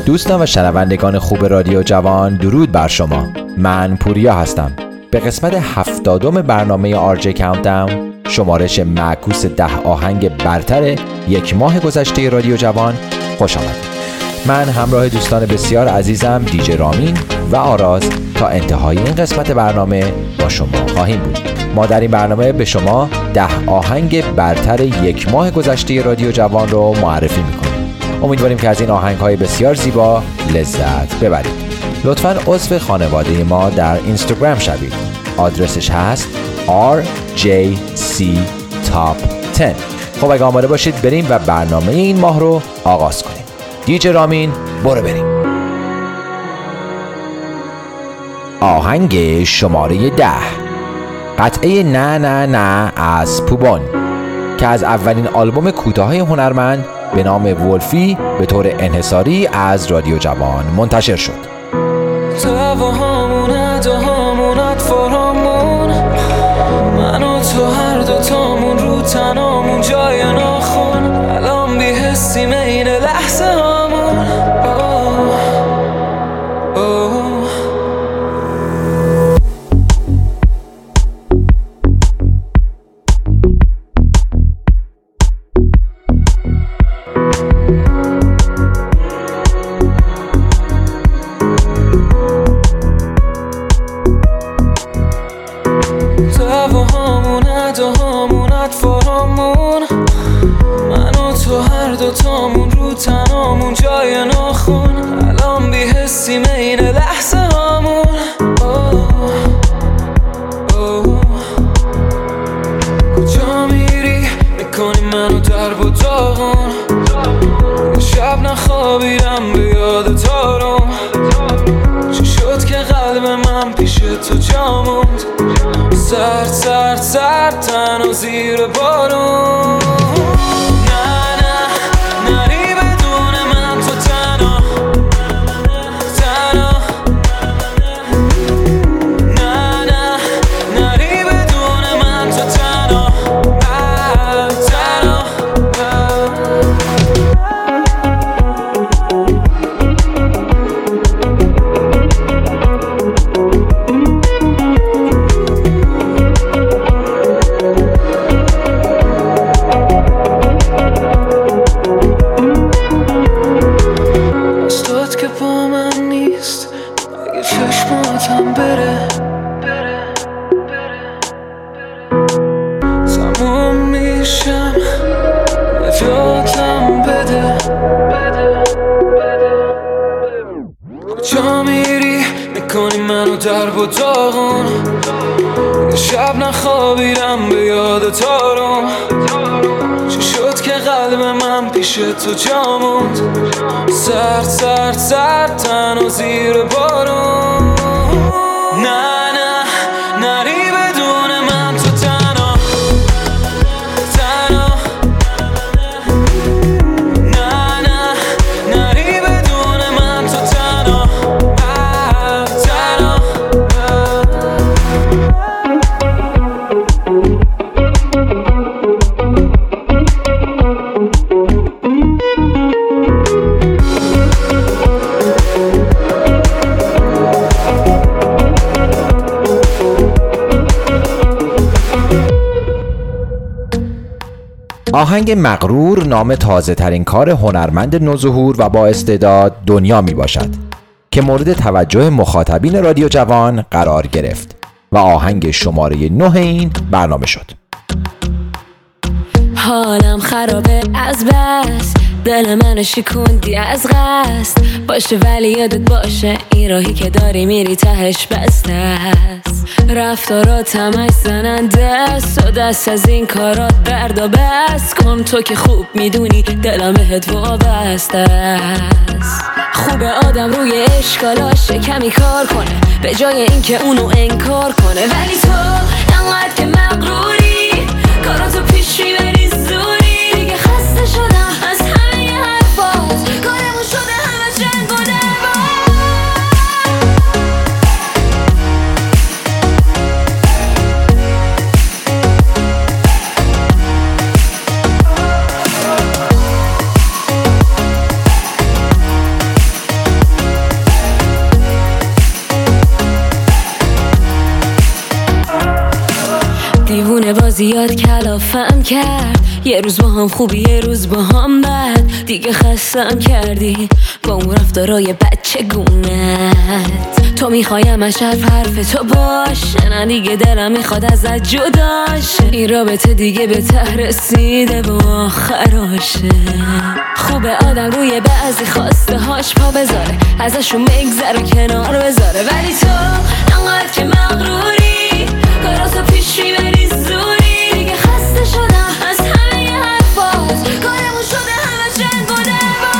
دوستان و شنوندگان خوب رادیو جوان، درود بر شما. من پوریا هستم. به قسمت 70 برنامه RJ Countdown، شمارش معکوس 10 آهنگ برتر یک ماه گذشته رادیو جوان، خوش آمدید. من همراه دوستان بسیار عزیزم دیجی رامین و آراز تا انتهای این قسمت برنامه با شما خواهیم بود. ما در این برنامه به شما 10 آهنگ برتر یک ماه گذشته رادیو جوان رو معرفی میکنیم. امیدواریم که از این آهنگ‌های بسیار زیبا لذت ببرید. لطفاً عضو خانواده ما در اینستاگرام شوید. آدرسش هست RJC Top 10. خب اگه آماده باشید بریم و برنامه این ماه رو آغاز کنیم. دیجی رامین برو بریم. آهنگ شماره 10، قطعه نه نه نه از پوبون که از اولین آلبوم کوتاه هنرمند به نام ولفی به طور انحصاری از رادیو جوان منتشر شد. دعواهامون اداهامون اطفارامون، من و تو هر دوتامون رو تنامون جای ناخون، الان بی‌حسیم این لحظه هامون. تامون رو تنامون جای ناخون، الان بی‌حسیم این لحظه هامون. کجا میری میکنی منو درب و داغون، شب نخوابیدم به یاد تارم، چی شد که قلب من پیش تو جا موند، سرد سرد سرد تنها زیر بارون. درب و داغون، شب نخوابیدم به یاد تارم، چی شد که قلب من پیش تو جا موند، سرد سرد سرد تنها زیر بارون. نه نه نری بدون من تو تنها تنها، نه نه نری بدون من تو تنها تنها. آهنگ مغرور نام تازه ترین کار هنرمند نوظهور و با استعداد دنیا می باشد که مورد توجه مخاطبین رادیو جوان قرار گرفت و آهنگ شماره 9 این برنامه شد. حالم خرابه از بس، دل منو شکوندی از قصد، باشه ولی یادت باشه این راهی که داری میری تهش بسته است، رفتارات همش زننده است و دست از این کارات بردا بس کن، تو که خوب میدونی دلم بهت وابسته است. خوبه آدم روی اشکالاش کمی کار کنه به جای اینکه اونو انکار کنه، ولی تو انقدر که مغروری کاراتو پیش میبری زوری، دیگه خسته شدم از همه حرفات، کارمون شده همه جنگ و دعوا. دیوونه بازیات کلافم کرد، یه روز با هم خوبی یه روز با هم بد، دیگه خستم کردی با اون رفتارای بچه گونت. تو میخوایم از حرف تو باشه، نه دیگه دلم میخواد ازت جداشه. این رابطه دیگه به ته رسیده و آخراشه. خوبه آدم روی بعضی خواسته هاش پا بذاره، ازشون بگذره کنار بذاره، ولی تو انقدر که مغروری کاراتو پیش میبری زوری. دیگه خسته شدم از همه ی حرفات، کارمون شده همه جنگ و دعوا.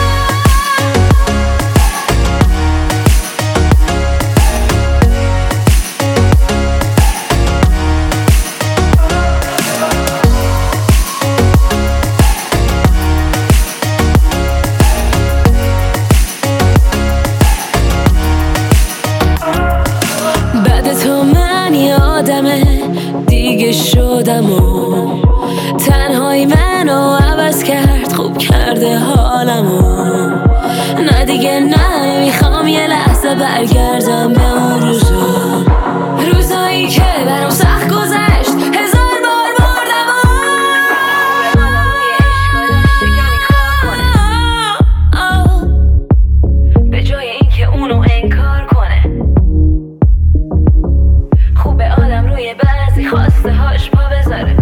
بعد تو من یادمه دیگه شدم و تنهایی منو عوض کرد، خوب کرده حالمو. نه دیگه نه، میخوام یه لحظه برگردم به اون روزایی که برام سخت گذشت، هزار بار بردم به جای اینکه اونو انکار کنه. خوبه آدم روی بعضی خواسته هاش پا بذاره،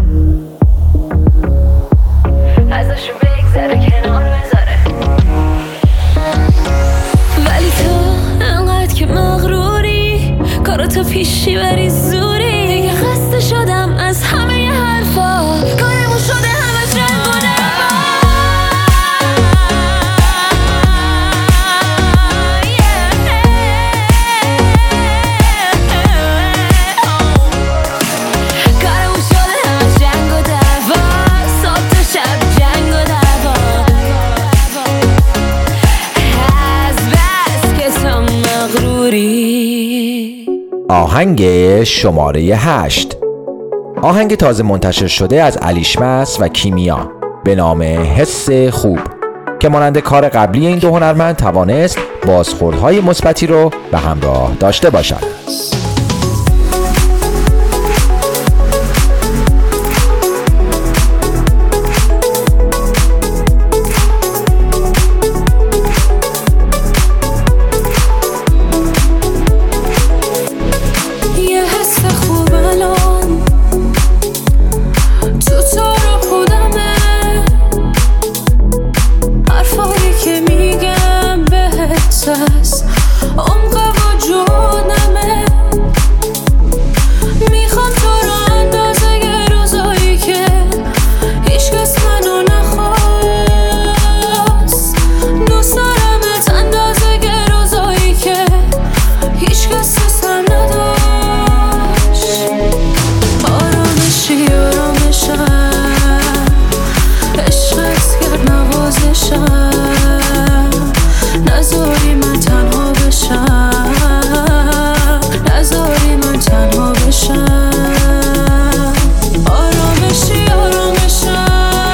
ازشو بگذره کنار بذاره، ولی تو انقدر که مغروری کاراتو پیشی بری زوری. دیگه خسته شدم از همه ی حرفا، کارمون شده همه جنگ و دعوا. کارمون شده همه جنگ و دعوا، صبح تا شب جنگ و دعوا. از بس که تو مغروری. آهنگ شماره 8، آهنگ تازه منتشر شده از الیشمس و کیمیا به نام حس خوب که مانند کار قبلی این دو هنرمند توانست بازخوردهای مثبتی رو به همراه داشته باشد. یه حس خوب الان تو رو خودمه، حرفایی که میگم بهت از عمق وجودمه. میخوام تو رو اندازه یه روزایی که هیچ کس منو نخواست، دوست دارمت اندازه یه روزایی که هیچ کس دوستم نداشت. آرامشی آرامشم، عشقت کرد نوازشم، نذاری من تنها بشم، نذاری من تنها بشم. آرامشی آرامشم،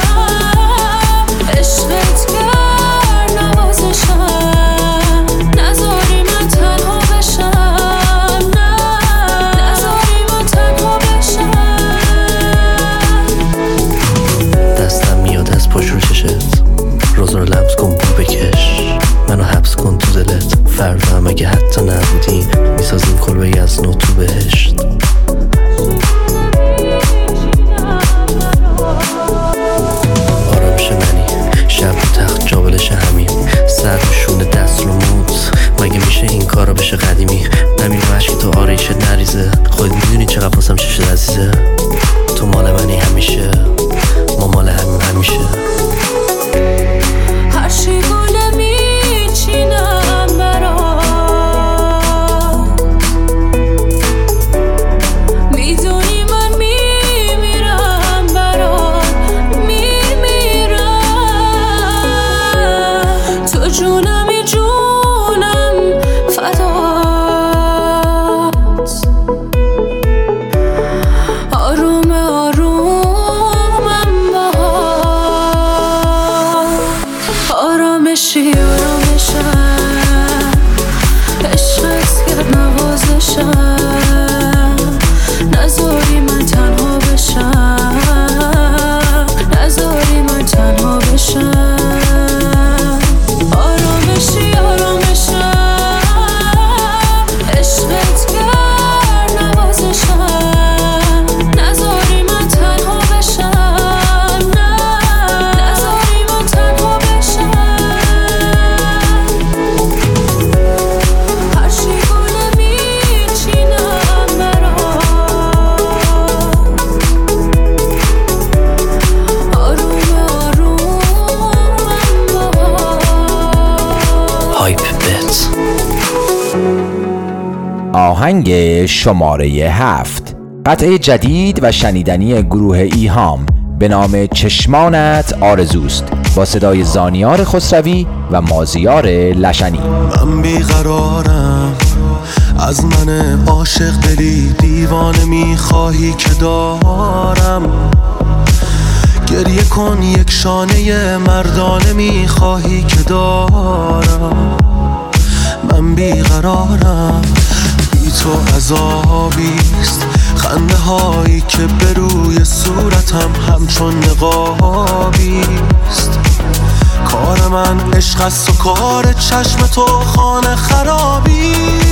عشقت کرد نوازشم، نذاری من تنها بشم، نذاری من تنها بشم. دستم میاد از پشت رو چشت، روز رو لمس کن بو بکش، منو حبس کن تو دلت، فردا هم اگه حتی نبودیم میسازیم کلبه از نو تو بهشت. آرامش منی شب رو تخت جابلش همین، سر روشونه دست رو موت، مگه میشه این کارا بشه قدیمی؟ نمیدونم عشقی تو آریشه نریزه، خود میدونی چقدر واسم چشت عزیزه. تو مال منی همیشه، ما مال همین همیشه. هر چی گونه میچینم برات، میدونی من میمیرم برات، میمیرم. تو جونمی جونم فدات، آروم آرومم باهات. آرامشی آرامشم، عشقت کرد نوازشم، نذاری من تنها هایپ بت. آهنگ شماره 7، قطعه جدید و شنیدنی گروه ایهام به نام چشمانت آرزوست با صدای زانیار خسروی و مازیار لشنی. من بیقرارم، از من عاشق دلی دیوانه میخواهی که دارم، گریه کن یک شانه مردانه میخواهی که دارم. من بیقرارم، بی تو عذابیست، خنده هایی که به روی صورتم همچون نقابیست. کار من عشق است و کار چشم تو خانه خرابی.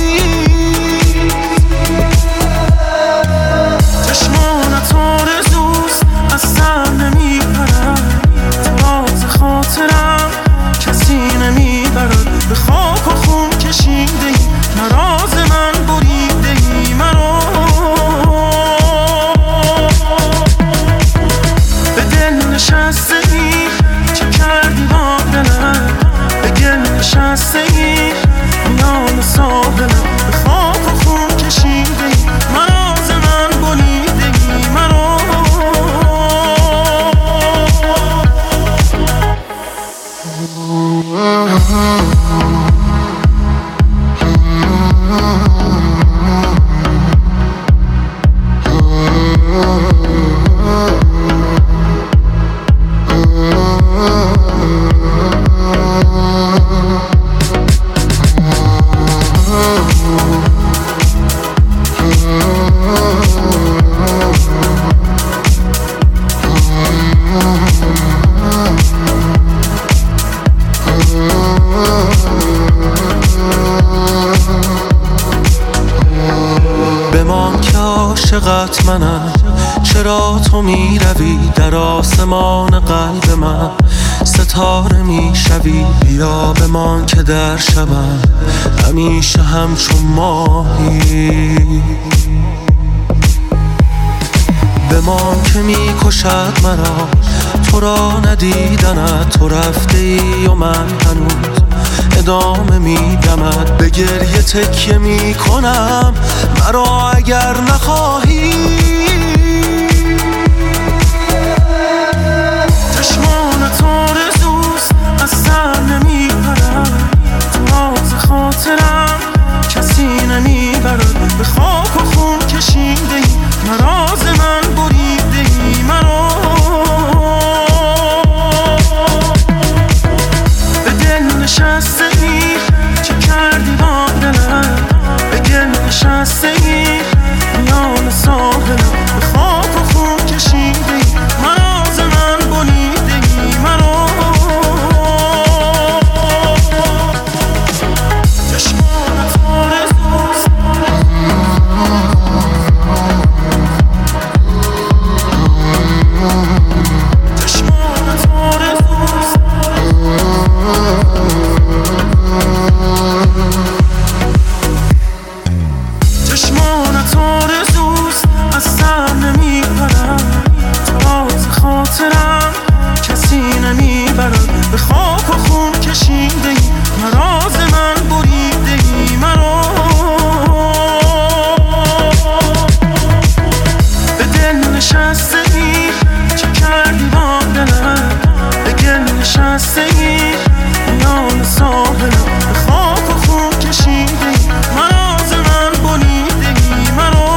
چشمانت آرزوست، از سر نمیپرد، راز خاطرم کسی نمیبرد. به خاک و خون کشیده ای، نراز من بریده ای مرا. به دل نشسته ای، چه کردی با دلم؟ به گل نشسته ای، میان ساحلم. به خاک و خون کشیده ای، نراز من بریده ای مرا. بمان که عاشقت منم، چرا تو می روی در آسمان قلب من، ستاره می شوی. بیا بمان که در شبم همیشه همچون ماهی. بمان که می کشد مرا تو را ندیدنت، تو رفته ای و من هنوز ادامه میدمد. به گریه تکیه میکنم مرا اگر نخواهی. چشمانت آرزوست، از سر نمیپرد، راز خاطرم کسی نمیبرد. به خاک و خون کشیده ای، نراز من بریده ای مرا. به دل نشسته ای، چه کردی با دلم؟ به گل نشسته ای، میان ساحلم. به خاک و خون کشیده ای، نراز من بریده ای مرا. چشمانت آرزوست، چشمانت آرزوست. چشمانت آرزوست، از سر نمیپرد، راز خاطرم کسی نمیبرد. به خاک و خون کشیده ای، نراز من بریده ای مرا. به دل نشسته ای، چه کردی با دلم؟ به گل نشسته ای، میان ساحلم. به خاک و خون کشیده ای، نراز من بریده ای مرا.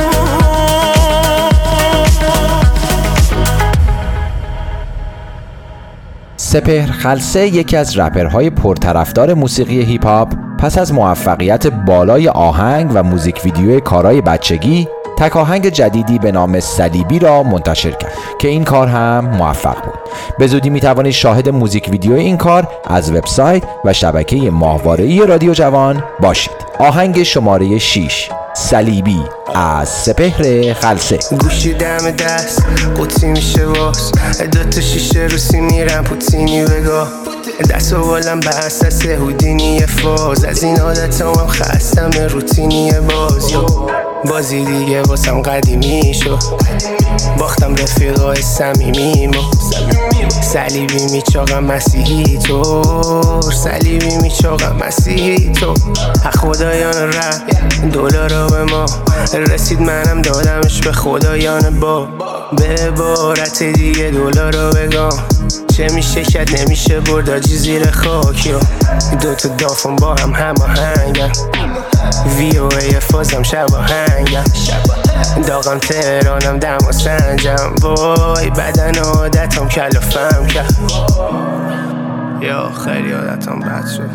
سپهر خلسه یکی از رپرهای پرطرفدار موسیقی هیپ هاپ پس از موفقیت بالای آهنگ و موزیک ویدیوی کارهای بچگی تک آهنگ جدیدی به نام صلیبی را منتشر کرد که این کار هم موفق بود. به زودی میتوانید شاهد موزیک ویدیوی این کار از وبسایت و شبکه ماهواره‌ای رادیو جوان باشید. آهنگ شماره 6، صلیبی از سپهر خلسه. گوشی دم دست قوطی میشه واس، دوتا شیشه روسی میرم پوتینی بگاه، دست و بالم به اساس هودینی فاز. از این عادت هم خستم روتینی بازی دیگه واسم قدیمی شد، باختم رفیقای صمیمیمو. صلیبی میچاقم مسیحی طور، صلیبی میچاقم مسیحی طور. خدایان رب دلارا به ما رسید، منم دادمش به خدایان با. به عبارت دیگه دلارا بگم چه میشه کد نمیشه برد آجی زیر خاک. یا دوتا دافون با هم هماهنگن، VOA فازم شباهنگم، داغم تهرانم دم و سنجم. وای بدن عادتم کلافم کرد، یا خیلی عادتم بد شد.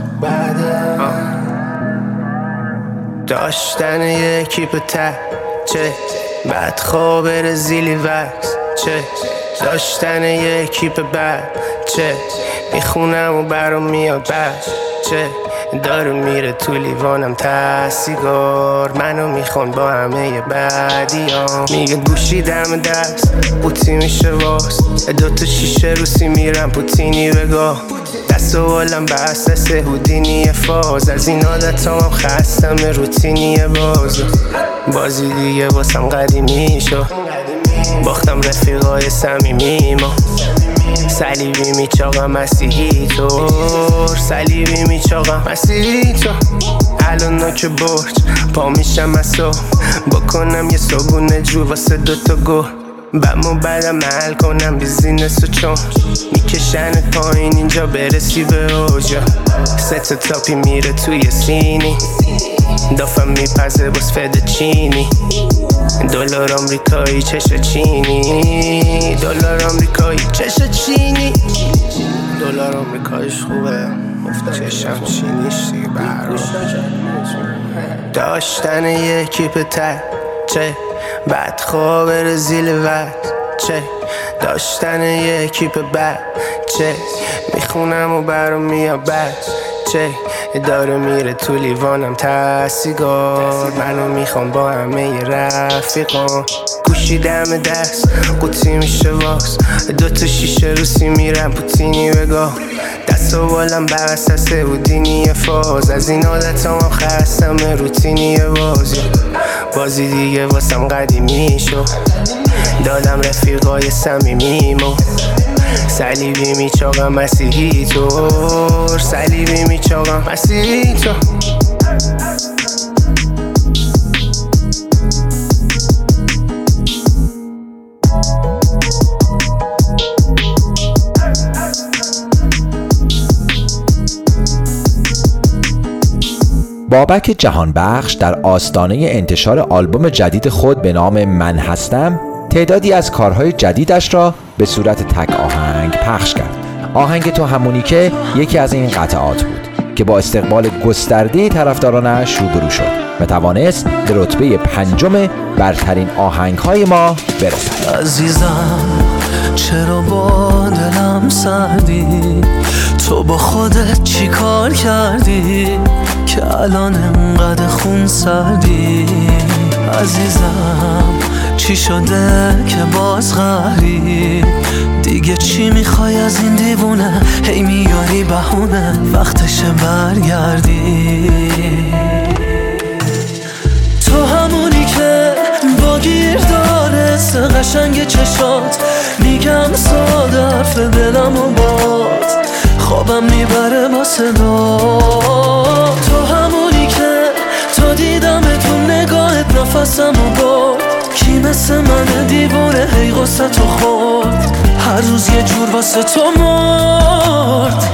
داشتن یکی به چه بعد خواب رزیلی وقت چه، داشتن یکی به چه میخونم و برام میاد چه، داره میره تو لیوانم تسیگار، منو میخون با همه بعدیام. میگه گوشی دم دست قوطی میشه واس، دوتا شیشه روسی میرم پوتینی بگاه. دست و بالم به اساس هودینی فاز، از این عادتام هم خستم روتینی بازی دیگه واسم قدیمی شد. باختم رفیقای صمیمیمو، صلیبی میچاقم مسیحی طور، صلیبی میچاقم مسیحی طور. الان نوک برج پا میشم از صبح، بکنم یه صبونه جو واسه دوتا گل. بمو بعدم حل کنم بیزینس و چون میکشنت پایین اینجا برسی به اوجا. ست تاپی میره توی سینی، دافم میپزه باز فد چینی. دلار آمریکایی چش چینی، دلار آمریکایی چش چینی. دلار آمریکاییش خوبه چشم چینیش دیگه برام. داشتن یکی به چه بعد خواب رزیل وقت چه، داشتن یکی به چه میخونم و برام میاد چه، داره میره تو لیوانم تسیگار، منو میخوام با همه رفیقان. گوشی دم دست قوطی میشه واس، دوتا شیشه روسی میرم پوتینی بگاه. دست و بالم به اساس هودینی فاز، از این عادتام هم خستم روتینی بازی دیگه واسم قدیمی شد. دادم رفیقای صمیمیمو، صلیبی میچاقم مسیحی طور، صلیبی میچاقم مسیحی طور. بابک جهانبخش در آستانه انتشار آلبوم جدید خود به نام من هستم تعدادی از کارهای جدیدش را به صورت تک آهنگ پخش کرد. آهنگ تو همونی که یکی از این قطعات بود که با استقبال گسترده طرفدارانش روبرو شد و توانست به رتبه 5 برترین آهنگ‌های ما برسد. عزیزم چرا با دلم سردی؟ تو با خودت چی کار کردی که الان انقدر خون سردی؟ عزیزم چی شده که باز قهری؟ دیگه چی میخوای از این دیوونه؟ هی میاری بهونه وقتشه برگردی. تو همونی که با گیر داره قشنگ چشات، میگم ساده حرف دلم و باد خوابم میبره با صدا. تو همونی که تا دیدم تو نگاهت نفسم و برد، کی مثل من دیوونه هی غصه تو خورد، هر روز یه جور واسه تو مرد.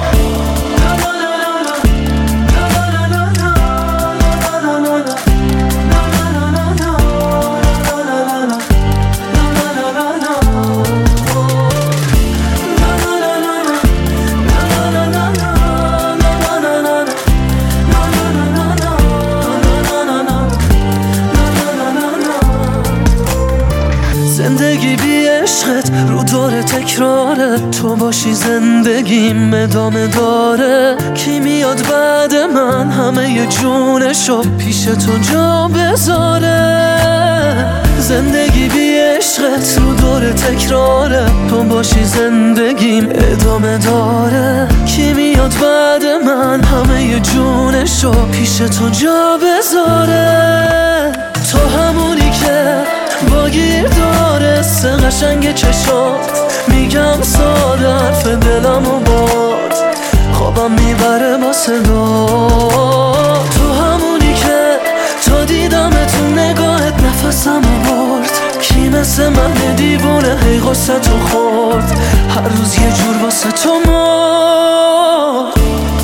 زندگی بی عشقت رو داره تکراره، تو باشی زندگیم ادامه داره. کی میاد بعد من همه جونشو پیش تو جا بذاره؟ زندگی بی عشقت رو داره تکراره، تو باشی زندگیم ادامه داره. کی میاد بعد من همه جونشو پیش تو جا بذاره؟ تو همونی که با گیردار قشنگ چشات میگم ساده حرف دلمو باد خوابم میبره با صدا تو همونی که تا دیدم تو نگاهت نفسم برد کی مثل من دیوونه هی غصه تو خورد هر روز یه جور واسه تو مرد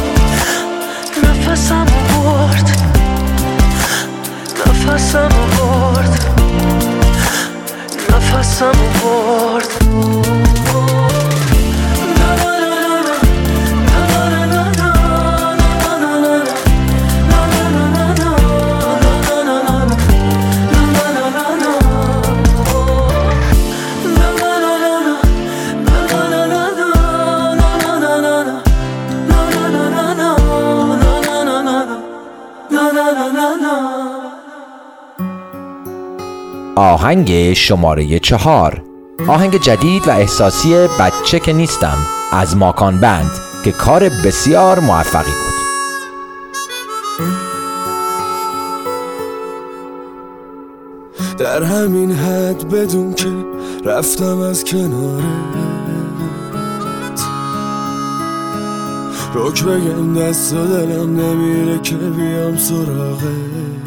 نفسم برد نفسم برد نفسم برد آهنگ شماره 4، آهنگ جدید و احساسی بچه که نیستم از ماکان بند که کار بسیار موفقی بود. در همین حد بدون که رفتم از کنارت رک بگم دست و دلم نمیره که بیام سراغت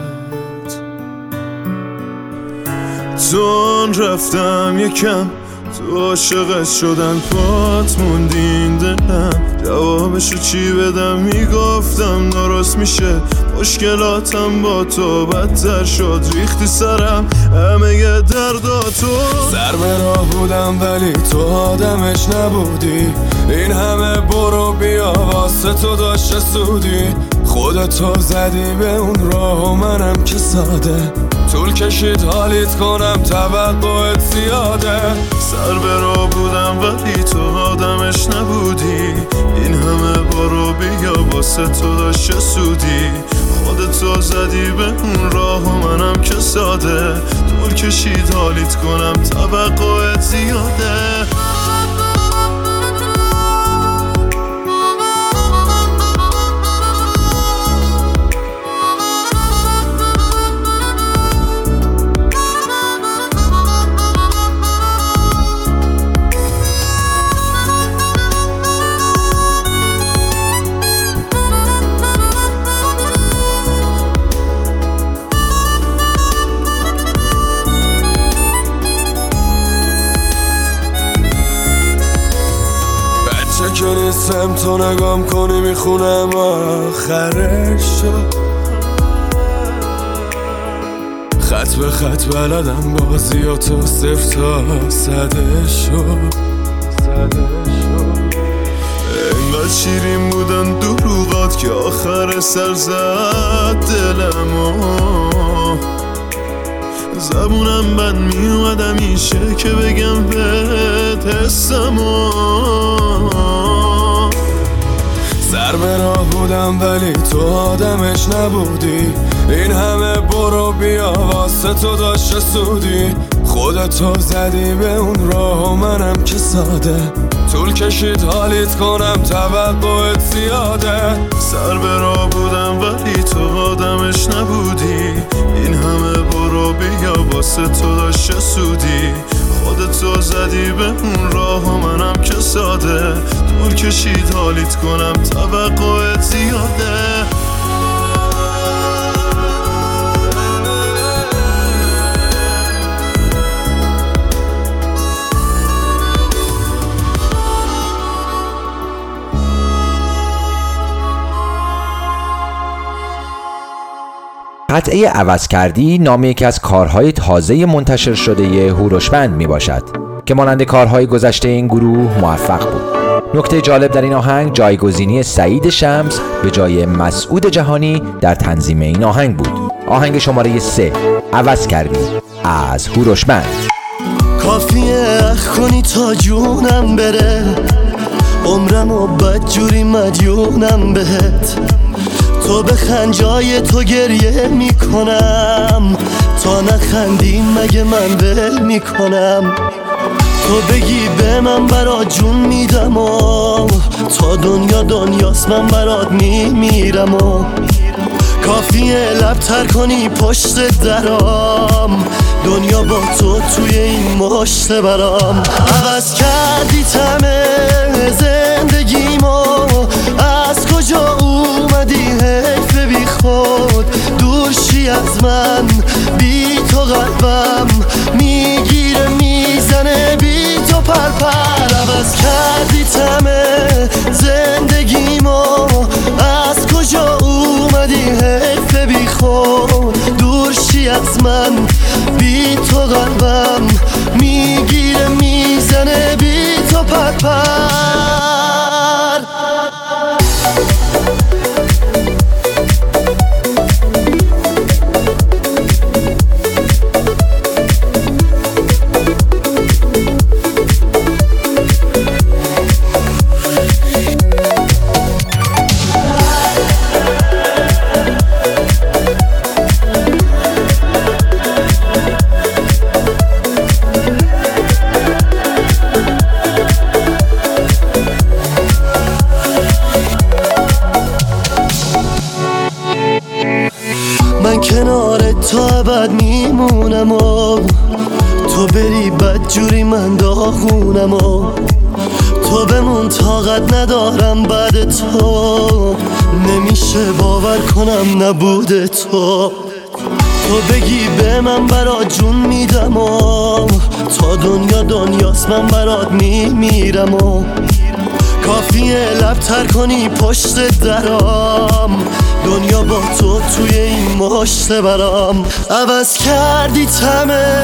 چون رفتم یکم تو عاشقت شدن پات موندین دلم جوابشو چی بدم میگفتم درست میشه مشکلاتم با تو بدتر شد ریختی سرم همه درداتو سر به راه بودم ولی تو آدمش نبودی این همه برو بیا واسه تو داشته سودی خودتو زدی به اون راه و منم که ساده طول کشید حالیت کنم توقعت زیاده سر به راه بودم ولی تو آدمش نبودی این همه برو بیا واسه تو داشته سودی خودتو زدی به اون راه و منم که ساده طول کشید حالیت کنم توقعت زیاده که نیستم تو نگام کنی میخونم آخرش شد خط به خط بلدم بازی و تو 0 تا 100 شد انقدر شیرین بودن دروغات که آخر سر زد دلمو زبونم بند میومد همیشه که بگم بهت حسمو سر به راه بودم ولی تو آدمش نبودی این همه برو بیا واسه تو داشته سودی خودتو زدی به اون راه و منم که ساده طول کشید حالیت کنم توقعت زیاده سر به راه بودم ولی تو آدمش نبودی این همه برو بیا واسه تو داشته سودی خودتو زدی به اون راه و منم که ساده طول کشید حالیت کنم توقعت زیاده قطعه عوض کردی نام یکی از کارهای تازه منتشر شده هوروشمند می باشد که مانند کارهای گذشته این گروه موفق بود. نکته جالب در این آهنگ جایگزینی سعید شمس به جای مسعود جهانی در تنظیم این آهنگ بود. آهنگ شماره 3 عوض کردی از هوروشمند. کافیه اخ کنی تا جونم بره عمرم و بدجوری مدیونم بهت تو بخند جای تو گریه میکنم تا نخندی مگه من ول میکنم تو بگی به من برات جون میدم و تا دنیاست من برات میمیرم و کافیه لبتر کنی پشت درام، دنیا با تو توی این مشت برام. عوض کردی تمه زندگیمو، از کجا اومدی حیف بی خود، دور شی از من، بی تو قلبم میگیره میزنه، بی تو پرپر. عوض کردی تمه زندگیمو، از کجا اومدی حیف بی خود، دور شی از من، بی تو قلبم میگیره میزنه، بی تو پرپر. من کنار تو ابد میمونم و تو بری بدجوری من داغونم و تو بمون طاقت ندارم بعد تو، نمیشه باور کنم نبود تو. تو بگی به من برات جون میدم و تا دنیا دنیاست من برات میمیرم و کافیه لبتر کنی پشت درام، دنیا با تو توی این مشت برام. عوض کردی تمه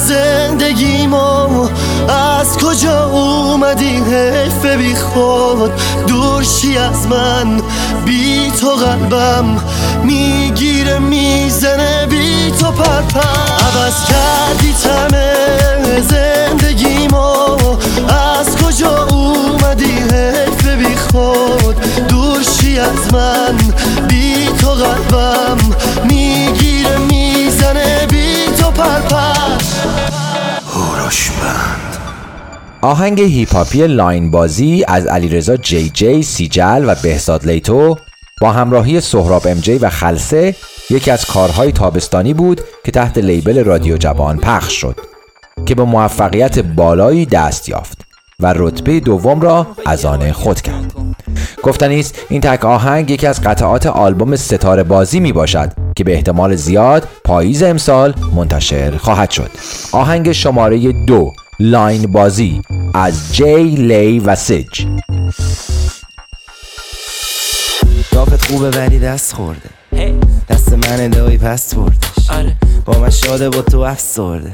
زندگیمو، از کجا اومدی حیف بی خود، دور شی از من، بی تو قلبم میگیره میزنه، بی تو پرپر. عوض کردی تمه زندگیمو، از کجا اومدی حیف بی خود، دور شی از من، بی تو قلبم میگیره میزنه، بی تو پرپر. هوروشمند. آهنگ هیپاپی لاین بازی از علیرضا جی جی سیجل و بهزاد لیتو با همراهی سهراب ام جی و خلسه یکی از کارهای تابستانی بود که تحت لیبل رادیو جوان پخش شد که به موفقیت بالایی دست یافت و رتبه دوم را از آن خود کرد. گفتنی است این تک آهنگ یکی از قطعات آلبوم ستاره بازی می باشد که به احتمال زیاد پاییز امسال منتشر خواهد شد. آهنگ شماره 2 لاین بازی از جی لی و سج. دافت خوبه ولی دست خورده، دست من دایی پس بردش، با من شاده با تو افسرده،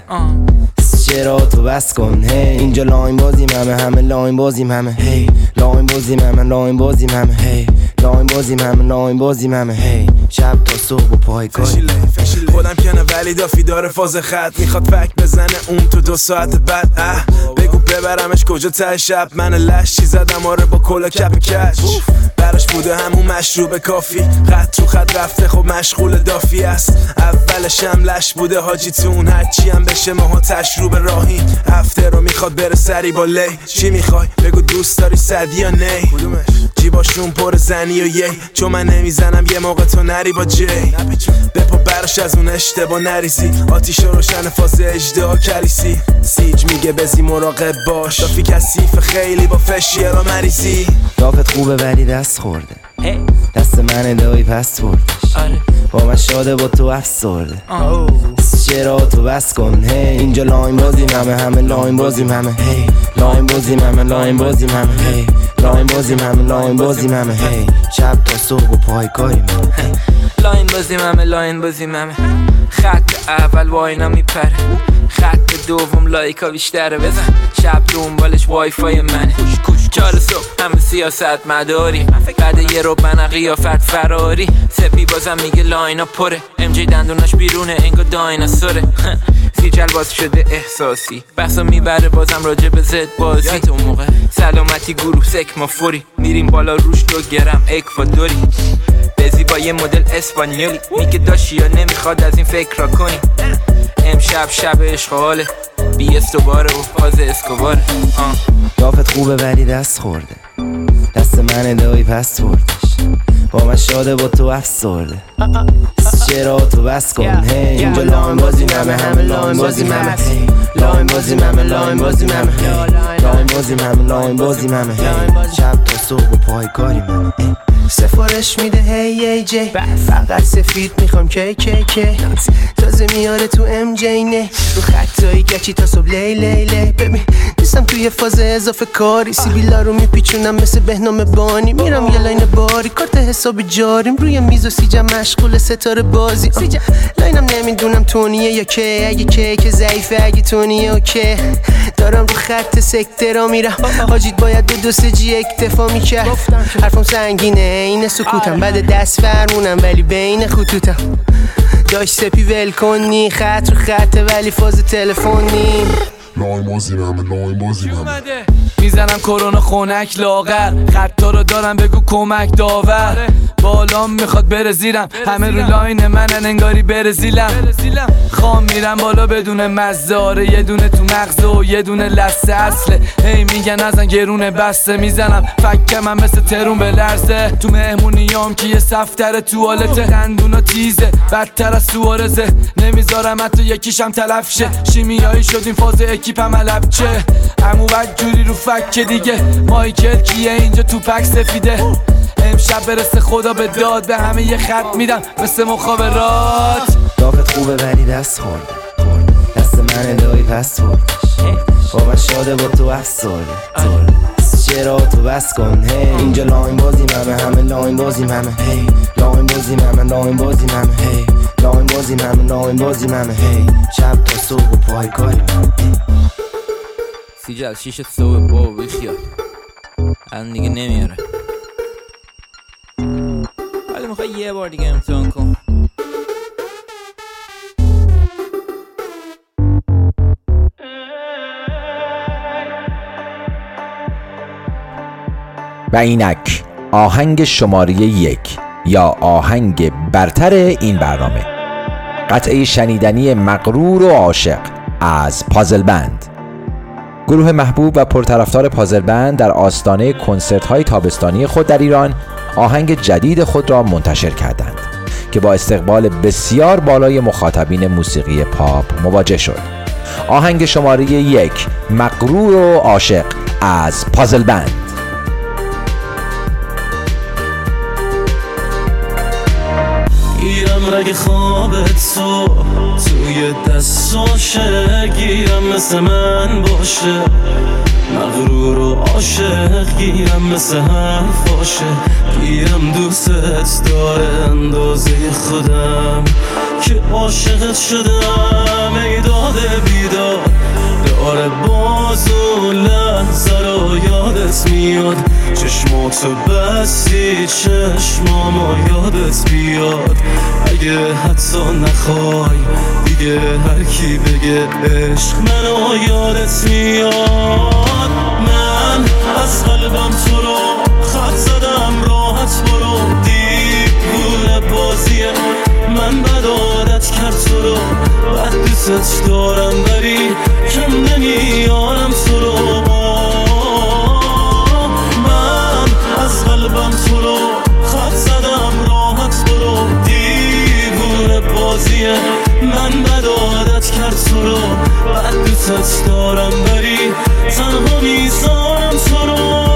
چرا تو بس کن. اینجا لاین بازیم همه لاین بازیم همه، لاین بازیم همه، لاین بازیم همه، لاین بازیم همه، لاین بازیم همه، شب تا صبح و پای کاری. خودم کنه ولی دافی داره فاز خط، میخواد فک بزنه اون تو 2 ساعت بعد. بگو ببرمش کجا ته شب، من لشی زدم آره با کلا کپ کچ، براش بوده همون مشروب کافی، خط رو خط رفته خب مشغول دافی است. اولش هم لش بوده حاجی تون، هرچی هم بشه ماها تشروب راهی، هفته رو میخواد بره سری با لی. چی میخوای بگو دوست داری صدی یا نی، جیباشون پر زنی و یی، چون من نمیزنم یه موقع تو نری با جی، بپا براش از اون اشتباه نریزی، آتیش روشن فاز اجدها کلیسی، سیج میگه بزی مراقب باش، دافی کثیف خیلی با فشیرا مریضی. دافت خوبه ولی دست خورده، دست من دایی پس بردش، با من شاده با تو افسرده، چرا تو بس کن. اینجا لاین بازیم همه لاین بازیم همه، لاین بازیم همه، لاین بازیم همه، لاین بازیم همه، لاین بازیم همه، شب تا صبح و پای کاری من. لاین بازیم همه، لاین بازیم همه، خط اول واینا میپره، خط دوم لایکا بیشتره، بزن شب دنبالش وای فای منه، 4 صبح همه سیاست مداری، بعد یه رو من قیافت فراری، سپی بازم میگه لاینا پره، ام جی دندوناش بیرونه انگا دایناسوره، سیجل باز شده احساسی، بحثا میبره بازم راجع به زد بازی، اون موقع سلامتی گروه سکما فوری، میریم بالا روش 2 گرم اکوادوری، بزی با یه مدل اسپانیولی، میگه داشی یا نمیخواد از این فکر را کنی، امشب شب اشغاله، بی استوباره و فاز اسکوباره. دافت خوبه ولی دست خورده، دست من دایی پس بردش، با من شاده با تو افسرده چرا تو بس کن اینجا لاین بازی ممه همه لاین بازی ممه لاین بازی ممه لاین بازی ممه لاین بازی ممه لاین بازی ممه شب تا صبح و پای کاری ممه سفارش میده هی جی فقط سفید میخوام کی تازه میاره تو ام جی نه رو خطایی گچی تا صبح لی ببین دوستم توی فاز اضافه کاری سیبیلا رو میپیچونم مثل بهنام بانی میرم یه لاین باری کارت حساب جاریم روی میز و سیجم مشغول ستاره بازی لاینم نمیدونم تونیه یا که اگه که ضعیفه اگه تونیه اوکی دارم رو خط سکترا میرم حاجیت باید دو سه جی اکتفا میکرد حرفم سنگینه این سکوتم بعد دست فرمونم ولی بین خطوطم داشت سپی ول کنی خط رو خطه ولی فاز تلفنی لاین بازی ممه میزنم کرونا خونک لاغر خطا رو دارم بگو کمک داور بالام میخواد بره زیرم همه رو لاین منن انگاری بره زیلم خام میرم بالا بدون مزاره یه دونه تو مغزه و یه دونه لسه اصله هی میگن ازن گرونه بسته میزنم فکه من مثل ترون به لرزه تو مهمونیام که یه صفتر توالته خندونا تیزه بدتر از سوارزه نمیذارم حتی یکیشم تلف شه شیمیایی شد این فاز اکیپم علب چه امو جوری رو فکه دیگه مایکل کیه اینجا تو پک سفیده امشب برسه خدا به داد به همه یه خط میدم مثل مخابرات دافت خوبه ولی دست خورده دست من ادایی پس بردش با من شاده با تو افسرده چرا تو بس کن اینجا لاین بازی ممه همه لاین بازی ممه لاین بازی ممه لاین بازی ممه لاین بازی ممه لاین بازی ممه شب تا صبح و پای کاری سیجل 6 صبح با بیخیال الان دیگه نمیاره ولی میخوای یه بار دیگه امتحان کن و اینک آهنگ شماره 1 یا آهنگ برتر این برنامه قطعه شنیدنی مغرور و عاشق از پازل بند. گروه محبوب و پرطرفدار پازل بند در آستانه کنسرت‌های تابستانی خود در ایران آهنگ جدید خود را منتشر کردند که با استقبال بسیار بالای مخاطبین موسیقی پاپ مواجه شد. آهنگ شماره 1 مغرور و عاشق از پازل بند. گیرم رگ خوابت تو توی دستاشه گیرم مثل من باشه مغرور و عاشق گیرم مثل حرفاشه گیرم دوستت داره اندازه خودم که عاشقت شدم ای داده بیدار داره باز و لحظه رو یادت میاد چشماتو بستی چشمامو یادت بیاد اگه حتی نخوای دیگه هر کی بگه عشق منو یادت میاد من از قلبم تو رو خط زدم راحت برو دیوونه بازیه من بد عادت کرد تو رو بد دوست دارم ولی کم نمیارم تو رو من از قلبم تو رو خط زدم راحت برو دیوونه بازیه من بد عادت کرد تو رو بد دوست دارم ولی تنها میذارم تو رو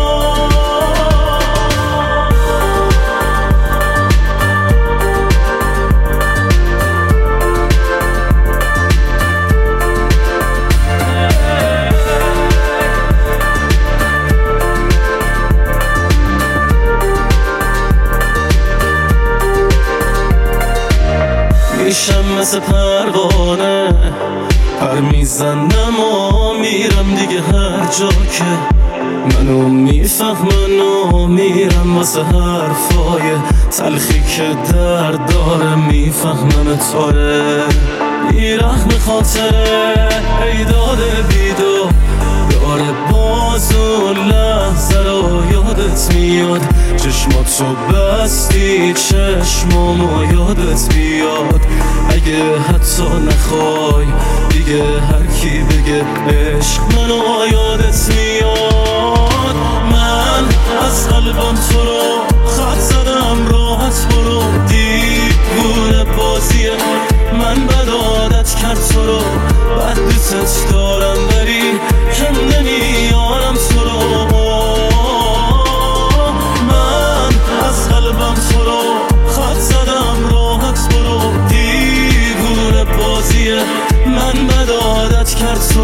میشم مثل پروانه پر میزنم و میرم دیگه هر جا که منو میفهمن و میرم واسه حرفای تلخی که درد داره میفهمن توره بیرحم خاطره ای داده بیدار داره باز و لحظه رو یادت میاد چشماتو بستی چشمامو یادت بیاد اگه حتی نخوای دیگه هر کی بگه عشق منو یادت میاد من از قلبم تو رو خط زدم راه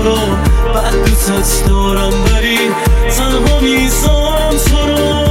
رو بعد دوست دارم ولی تنها میذارم تو رو.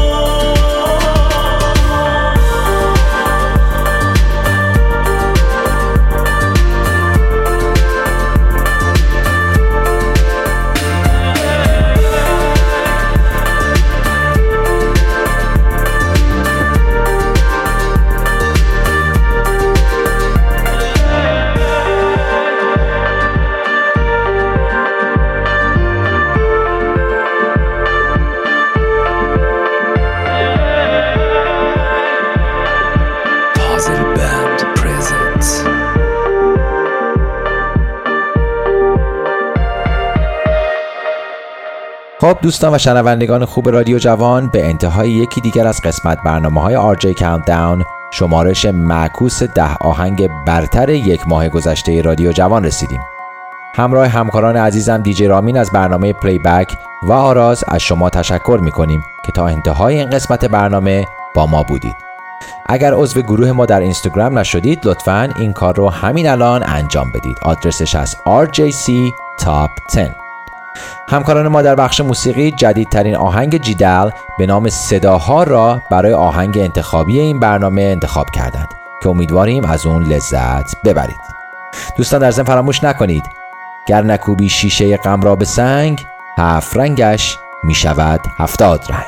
خب دوستان و شنوندگان خوب رادیو جوان، به انتهای یکی دیگر از قسمت برنامه‌های RJ Countdown، شمارش معکوس 10 آهنگ برتر یک ماه گذشته رادیو جوان رسیدیم. همراه همکاران عزیزم دیجی رامین از برنامه پلی بک و آراز از شما تشکر می‌کنیم که تا انتهای این قسمت برنامه با ما بودید. اگر عضو گروه ما در اینستاگرام نشدید لطفاً این کار رو همین الان انجام بدید. آدرسش از RJC Top 10. همکاران ما در بخش موسیقی جدیدترین آهنگ جیدل به نام صداها را برای آهنگ انتخابی این برنامه انتخاب کردند که امیدواریم از اون لذت ببرید. دوستان در ضمن فراموش نکنید گر نکوبی شیشه غم را به سنگ، 7 رنگش می شود 70 رنگ.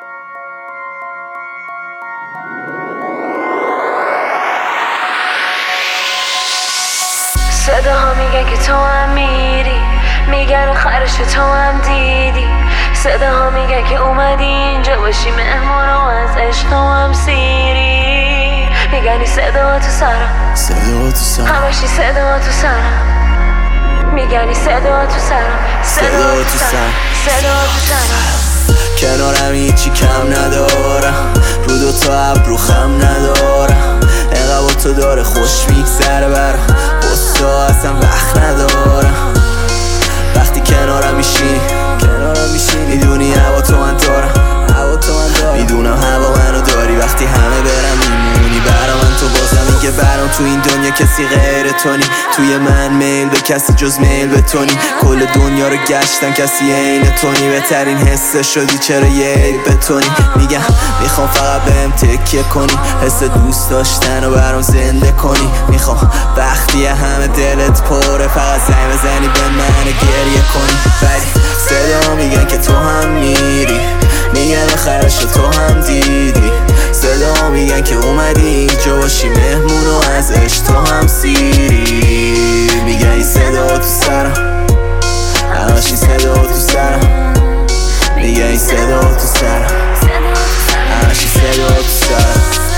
صداها میگن که تو هم میری، میگن آخرش تو هم دیدی. صداها میگن که اومدی اینجا باشی مهمون و از عشق تو هم سیری. میگنی صدا تو سرم، همشی صدا تو سرم. میگنی صدا تو سرم، صدا تو سرم. کنارم هیچی کم ندارم، رو دو تا ابرو خم ندارم. انقدر با تو داره خوش میگذره برم، بستا اصلا وقت ندارم. وقتی کنارم میشینی میدونی هوا تو من دارم، میدونم هوا منو داری. وقتی همه برم میمونی برا من، تو بازم میگه برام تو این دنیا کسی غیر تو نی. توی من میل به کسی جز میل به تو نی. کل دنیا رو گشتم کسی عین تو نی. بهترین حس شدی چرا یه عیب به تو نی. میگم میخوام فقط بهم تکیه کنی، حس دوست داشتن رو برام زنده کنی. میخوام وقتی همه دلت پره فقط زنگ بزنی به من گریه کنی. ولی صدا میگن که تو هم میری، میگن آخرش تو هم دیدی. صدا میگن که اومدی اینجا باشی مهمون و از عشق تو هم سیری. میگن این صدا تو سرم، همش این صدا تو سرم. میگن این صدا تو سرم، همش این صدا تو سرم.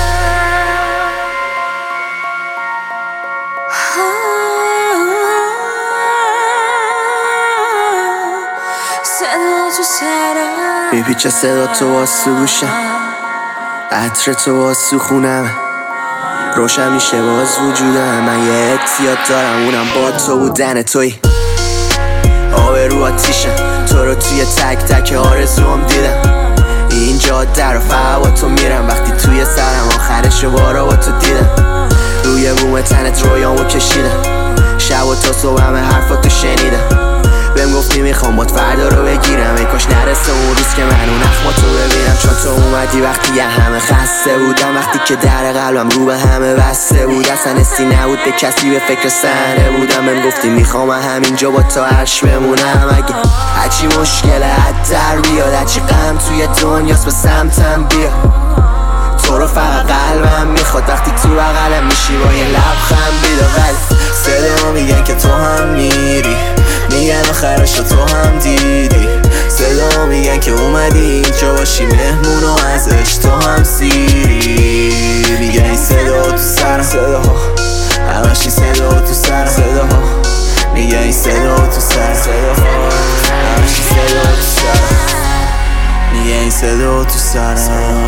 میپیچه صدا تو واسه گوشم، عطر تو واسه خونم، روشن میشه باز وجودم. من یه اعتیاد دارم اونم با تو بودن توی. آب رو آتیشم تو رو توی تک تک آرزوام دیدم. اینجا در و فقط با تو میرم، وقتی توی سرم آخرش بارا با تو دیدم. روی بوم تنت رویامو کشیدم، شب و تا صبح همه حرفاتو شنیدم. بهم گفتی میخوام بات فردا رو بگیرم، ای کاش نرسه اون روز که من اون اخماتو ببینم. چون تو اومدی وقتی یه همه خسته بودم، وقتی که در قلبم رو به همه بسته بود. اصلا حسی نبود به کسی، به فکر صحنه بودم. بهم گفتی میخوام همینجا با تو عرش بمونم. اگه هرچی مشکله حد در بیاد، هرچی غم توی دنیاست به سمتم بیا. تو رو فقط قلبم میخواد وقتی تو بغلم میشی با یه لبخند بیدا. ولی صدا میگن که تو هم میری، میگن آخرش تو هم دیدی. صدا میگن که اومدی اینجا باشی مهمون و از عشق تو هم سیری. میگن این صدا تو سرم، صداها همش این صدا تو سرم. صداها میگن این صدا تو سرم، صداها همش این صدا تو سرم. میگن این صدا تو سرم،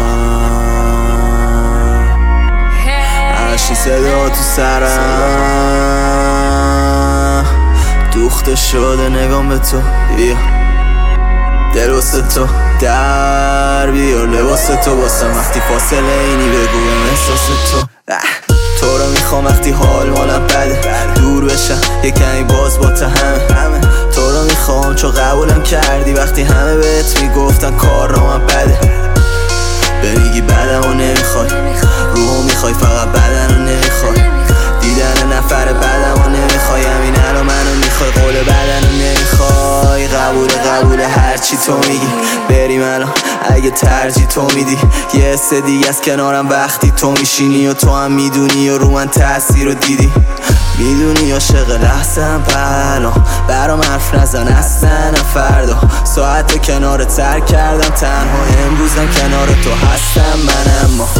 همش این صدا تو سرم. دوخته شده نگام به تو، بیا دل واسه تو در بیار لباس تو واسم. وقتی فاصله اینی بگویم احساس تو. تو رو میخوام وقتی حال مالم بده، دور بشم یه کمی باز با تو همه. تو رو نمیخوام چون قبولم کردی وقتی همه بهت میگفتن کار رو من بده. بمیگی بدمو نمیخوای، روحو میخوای فقط بدنو نمیخوای، دیدن نفر بدمو نمیخوای، همین الان منو میخوای قول بدنو نمیخوای. قبوله هرچی تو میگی، بریم الان اگه ترجیح تو میدی. یه حس دیگه از کنارم وقتی تو میشینی و تو هم میدونی و رو من تاثیر رو دیدی. میدونی عاشق لحظه‌ام الان، برام حرف نزن اصلا فردا. ساعت کنار ترک کردم تنها، امروزم کنار تو هستم من اما